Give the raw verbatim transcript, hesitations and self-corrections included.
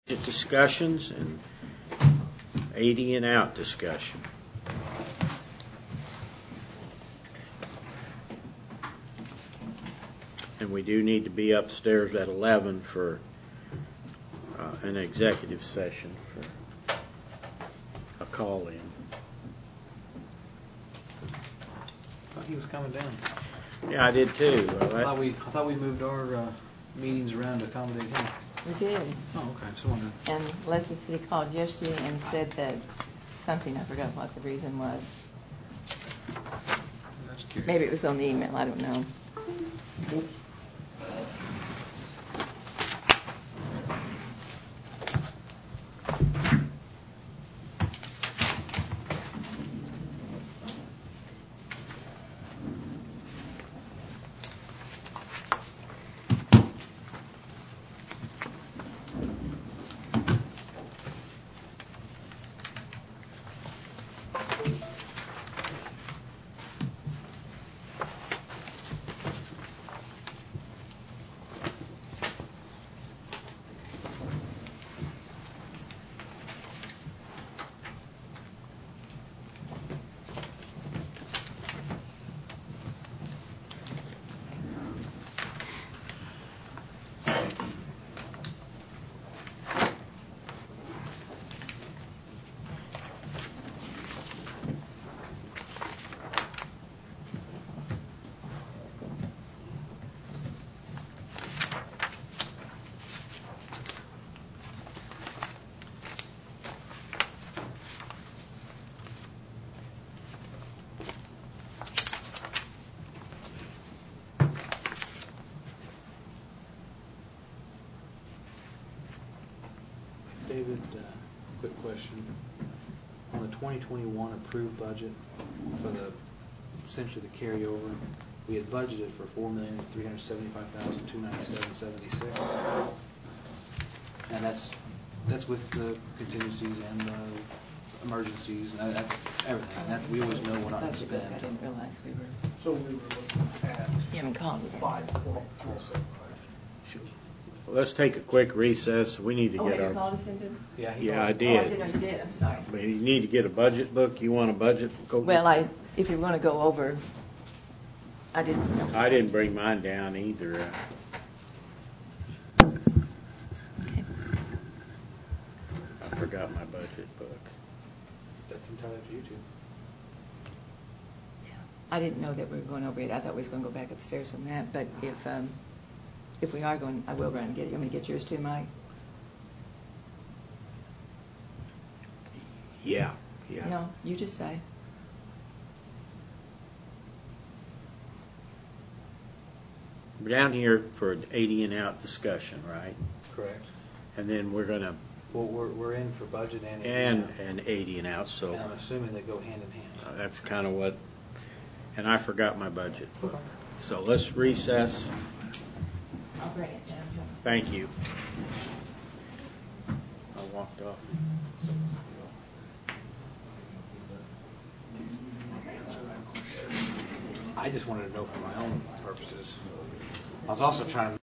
Discussions and eighty and out discussion. And we do need to be upstairs at eleven for uh, an executive session for a call in. I thought he was coming down. Yeah, I did too. Well, I thought we I thought we moved our uh, meetings around to accommodate him. We did. Oh, okay. So wondering. And Leslie said he called yesterday and said that something, I forgot what the reason was. That's curious. Maybe it was on the email, I don't know. David, uh, quick question. On the twenty twenty-one approved budget for the essentially the carryover, we had budgeted for four million three hundred seventy-five thousand two hundred ninety-seven seventy-six, and that's that's with the contingencies and the emergencies, and that's everything. And that we always know what not to spend. I didn't realize we were. So we were looking at You haven't called it. five point four seven five. Well, let's take a quick recess. We need to Oh, get have you our. called us into? Yeah, he Yeah, I Oh, I did. didn't know you did. I'm sorry. But you need to get a budget book. You want a budget? Go Well, I, if you want to go over, I didn't know. I didn't bring mine down either. Okay. I forgot my budget book. That's entirely up to you two. I didn't know that we were going over it. I thought we was going to go back upstairs on that. But if um, if we are going, I will run and get it. You want me to get yours too, Mike? Yeah, yeah. No, you just say. We're down here for an eighty and out discussion, right? Correct. And then we're gonna Well, we're we're in for budget and and an eighty and out. So and I'm assuming they go hand in hand. uh, that's kind of what. And I forgot my budget book. Okay. So let's recess. I'll bring it down. Thank you. I walked off. I just wanted to know for my own purposes. I was also trying to